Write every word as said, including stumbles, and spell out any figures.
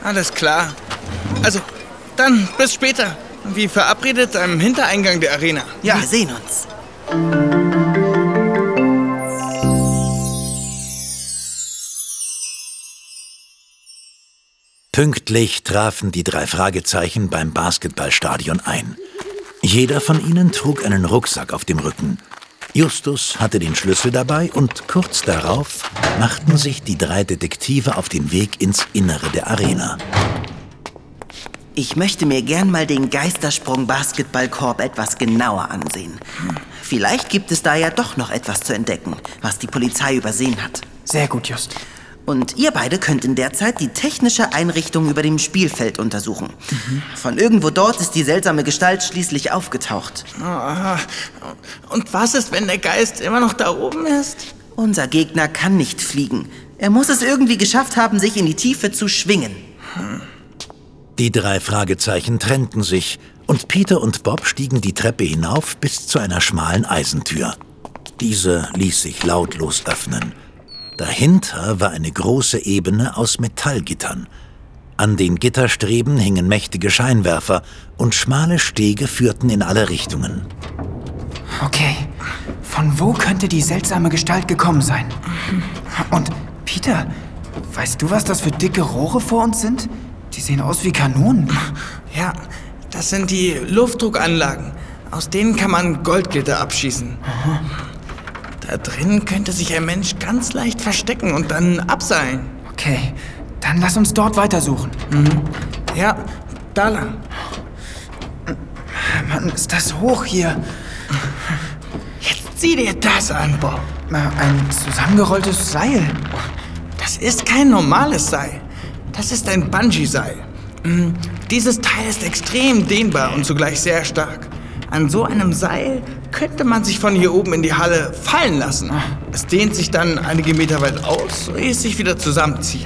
Alles klar. Also, dann bis später. Wie verabredet am Hintereingang der Arena. Ja. Wir sehen uns. Pünktlich trafen die drei Fragezeichen beim Basketballstadion ein. Jeder von ihnen trug einen Rucksack auf dem Rücken. Justus hatte den Schlüssel dabei und kurz darauf machten sich die drei Detektive auf den Weg ins Innere der Arena. Ich möchte mir gern mal den Geistersprung-Basketballkorb etwas genauer ansehen. Vielleicht gibt es da ja doch noch etwas zu entdecken, was die Polizei übersehen hat. Sehr gut, Just. Und ihr beide könnt in der Zeit die technische Einrichtung über dem Spielfeld untersuchen. Mhm. Von irgendwo dort ist die seltsame Gestalt schließlich aufgetaucht. Und was ist, wenn der Geist immer noch da oben ist? Unser Gegner kann nicht fliegen. Er muss es irgendwie geschafft haben, sich in die Tiefe zu schwingen. Hm. Die drei Fragezeichen trennten sich und Peter und Bob stiegen die Treppe hinauf bis zu einer schmalen Eisentür. Diese ließ sich lautlos öffnen. Dahinter war eine große Ebene aus Metallgittern. An den Gitterstreben hingen mächtige Scheinwerfer und schmale Stege führten in alle Richtungen. Okay, von wo könnte die seltsame Gestalt gekommen sein? Und Peter, weißt du, was das für dicke Rohre vor uns sind? Die sehen aus wie Kanonen. Ja, das sind die Luftdruckanlagen. Aus denen kann man Goldgitter abschießen. Aha. Da drin könnte sich ein Mensch ganz leicht verstecken und dann abseilen. Okay, dann lass uns dort weitersuchen. Mhm. Ja, da lang. Mann, ist das hoch hier. Jetzt sieh dir das an, Bob. Ein zusammengerolltes Seil. Das ist kein normales Seil. Das ist ein Bungee-Seil. Dieses Teil ist extrem dehnbar und zugleich sehr stark. An so einem Seil könnte man sich von hier oben in die Halle fallen lassen. Es dehnt sich dann einige Meter weit aus, ehe es sich wieder zusammenzieht.